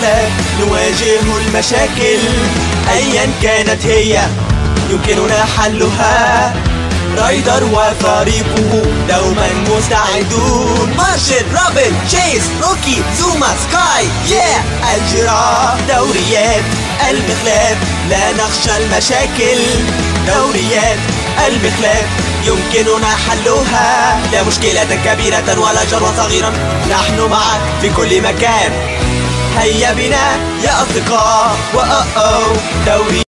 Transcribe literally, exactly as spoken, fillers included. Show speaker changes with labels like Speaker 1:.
Speaker 1: المخلاف نواجه المشاكل أيا كانت هي يمكننا حلها. رايدر وفريقه دوما مستعدون. مارشل، روبن، تشيس، روكي، زوما، سكاي، ياه الجراف. دوريات المخلاف لا نخشى المشاكل. دوريات المخلاف يمكننا حلها. لا مشكلة كبيرة ولا جرا صغيرا، نحن معك في كل مكان. هيا بنا يا أصدقاء. وأو دوري